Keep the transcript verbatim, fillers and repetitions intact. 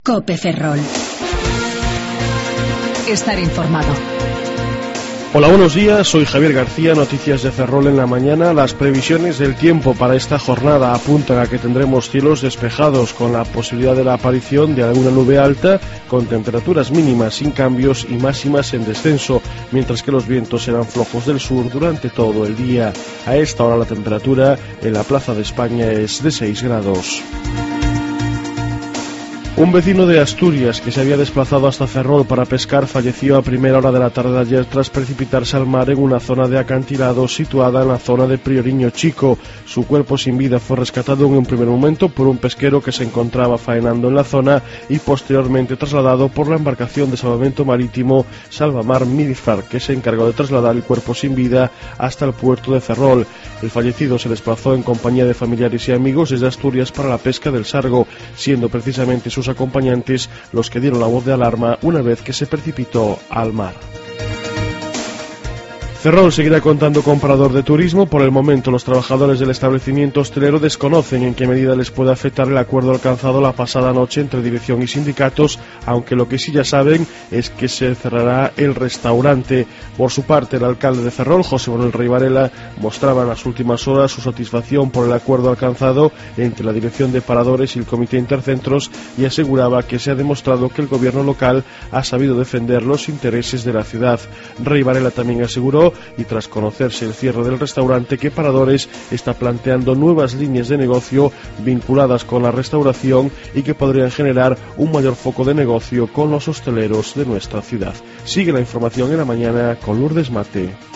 COPE Ferrol. Estar informado. Hola, buenos días, soy Javier García, noticias de Ferrol en la mañana. Las previsiones del tiempo para esta jornada apuntan a que tendremos cielos despejados con la posibilidad de la aparición de alguna nube alta, con temperaturas mínimas sin cambios y máximas en descenso, mientras que los vientos serán flojos del sur durante todo el día. A esta hora la temperatura en la Plaza de España es de seis grados. Un vecino de Asturias que se había desplazado hasta Ferrol para pescar falleció a primera hora de la tarde de ayer tras precipitarse al mar en una zona de acantilado situada en la zona de Prioriño Chico. Su cuerpo sin vida fue rescatado en un primer momento por un pesquero que se encontraba faenando en la zona y posteriormente trasladado por la embarcación de salvamento marítimo Salvamar Midifar, que se encargó de trasladar el cuerpo sin vida hasta el puerto de Ferrol. El fallecido se desplazó en compañía de familiares y amigos desde Asturias para la pesca del sargo, siendo precisamente sus acompañantes los que dieron la voz de alarma una vez que se precipitó al mar. Ferrol seguirá contando con parador de turismo. Por el momento, los trabajadores del establecimiento hostelero desconocen en qué medida les puede afectar el acuerdo alcanzado la pasada noche entre dirección y sindicatos, aunque lo que sí ya saben es que se cerrará el restaurante. Por su parte, el alcalde de Ferrol, José Manuel Rey Varela, mostraba en las últimas horas su satisfacción por el acuerdo alcanzado entre la dirección de paradores y el comité intercentros y aseguraba que se ha demostrado que el gobierno local ha sabido defender los intereses de la ciudad. Rey Varela también aseguró, y tras conocerse el cierre del restaurante, que Paradores está planteando nuevas líneas de negocio vinculadas con la restauración y que podrían generar un mayor foco de negocio con los hosteleros de nuestra ciudad. Sigue la información en la mañana con Lourdes Mate.